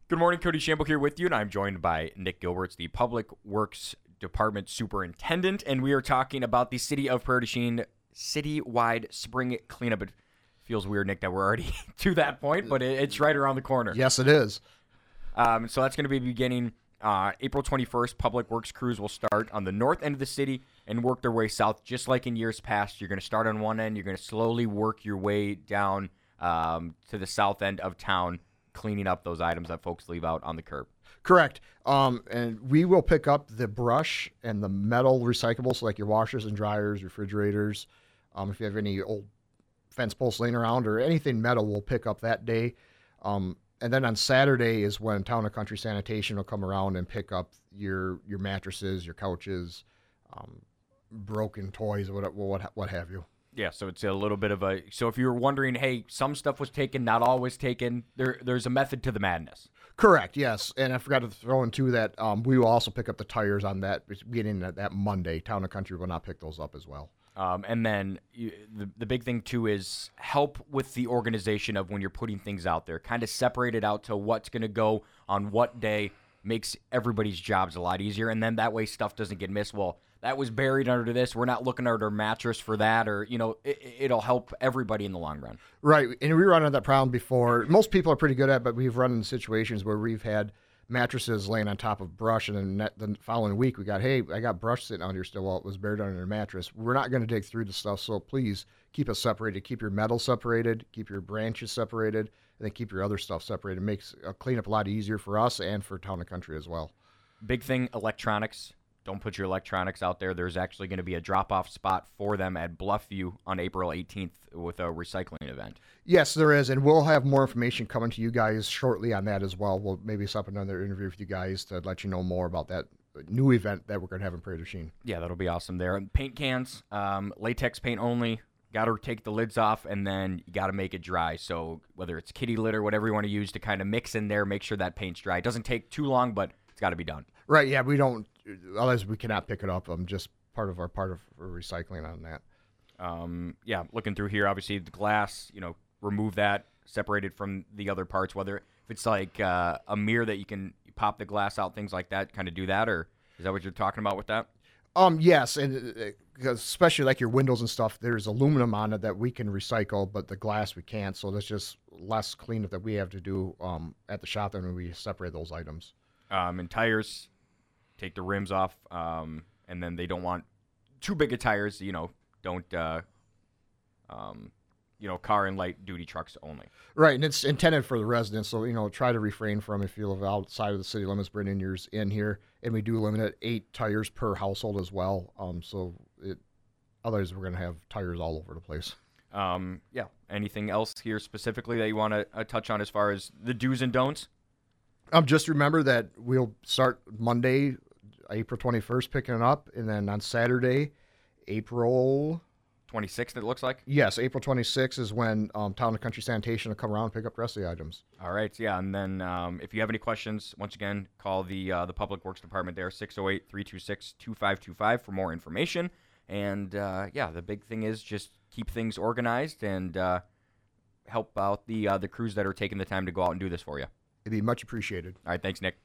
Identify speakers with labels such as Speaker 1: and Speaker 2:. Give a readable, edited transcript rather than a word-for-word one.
Speaker 1: Good morning, Cody Shambo here with you, and I'm joined by Nick Gilberts, the Public Works Department Superintendent, and we are talking about the City of Prairie du Chien citywide spring cleanup. It feels weird, Nick, that we're already to that point, but it's right around the corner.
Speaker 2: Yes, it is.
Speaker 1: So that's going to be beginning April 21st. Public Works crews will start on the north end of the city and work their way south, just like in years past. You're going to start on one end. You're going to slowly work your way down to the south end of town, cleaning up those items that folks leave out on the curb.
Speaker 2: Correct. And we will pick up the brush and the metal recyclables, like your washers and dryers, refrigerators. If you have any old fence posts laying around or anything metal, we'll pick up that day. And then on Saturday is when Town and Country Sanitation will come around and pick up your mattresses, your couches, broken toys, what have you.
Speaker 1: Yeah, so it's a little bit of a... So if you were wondering, hey, some stuff was taken, not all was taken, there's a method to the madness.
Speaker 2: Correct, yes. And I forgot to throw in, too, that we will also pick up the tires on that beginning that Monday. Town and Country will not pick those up as well.
Speaker 1: And then the big thing, too, is help with the organization of when you're putting things out there. Kind of separate it out to what's going to go on what day, makes everybody's jobs a lot easier, and then that way stuff doesn't get missed. Well, that was buried under this. We're not looking at our mattress for that, or, it'll help everybody in the long run.
Speaker 2: Right, and we run into that problem before. Most people are pretty good at it, but we've run into situations where we've had mattresses laying on top of brush, and then the following week we got, hey, I got brush sitting out here still. Well, it was buried under the mattress. We're not going to dig through the stuff, so please keep it separated. Keep your metal separated, keep your branches separated, and then keep your other stuff separated. It makes a cleanup a lot easier for us and for Town and Country as well.
Speaker 1: Big thing, electronics. Don't put your electronics out there. There's actually going to be a drop-off spot for them at Bluffview on April 18th with a recycling event.
Speaker 2: Yes, there is, and we'll have more information coming to you guys shortly on that as well. We'll maybe set up another interview with you guys to let you know more about that new event that we're going to have in Prairie du Chien.
Speaker 1: Yeah, that'll be awesome there. Paint cans, latex paint only. Got to take the lids off, and then you got to make it dry. So whether it's kitty litter, whatever you want to use to kind of mix in there, make sure that paint's dry. It doesn't take too long, but it's got to be done.
Speaker 2: Right, yeah, we don't, otherwise we cannot pick it up. Just part of recycling on that.
Speaker 1: Yeah, looking through here, obviously the glass, remove that, separate it from the other parts, whether if it's like a mirror that you can pop the glass out, things like that, kind of do that, or is that what you're talking about with that?
Speaker 2: Yes, and because especially like your windows and stuff, there's aluminum on it that we can recycle, but the glass we can't, so there's just less cleanup that we have to do at the shop when we separate those items.
Speaker 1: And tires, take the rims off, and then they don't want too big of tires, don't, car and light duty trucks only.
Speaker 2: Right, and it's intended for the residents, so, try to refrain from, if you live outside of the city limits, bringing yours in here, and we do limit it 8 tires per household as well, otherwise we're going to have tires all over the place.
Speaker 1: Yeah, anything else here specifically that you want to touch on as far as the do's and don'ts?
Speaker 2: Just remember that we'll start Monday, April 21st, picking it up, and then on Saturday, April
Speaker 1: 26th, it looks like?
Speaker 2: Yes, April 26th is when Town and Country Sanitation will come around and pick up the rest of the items.
Speaker 1: All right, yeah, and then if you have any questions, once again, call the Public Works Department there, 608-326-2525 for more information. And, the big thing is just keep things organized and help out the crews that are taking the time to go out and do this for you.
Speaker 2: It'd be much appreciated.
Speaker 1: All right, thanks, Nick.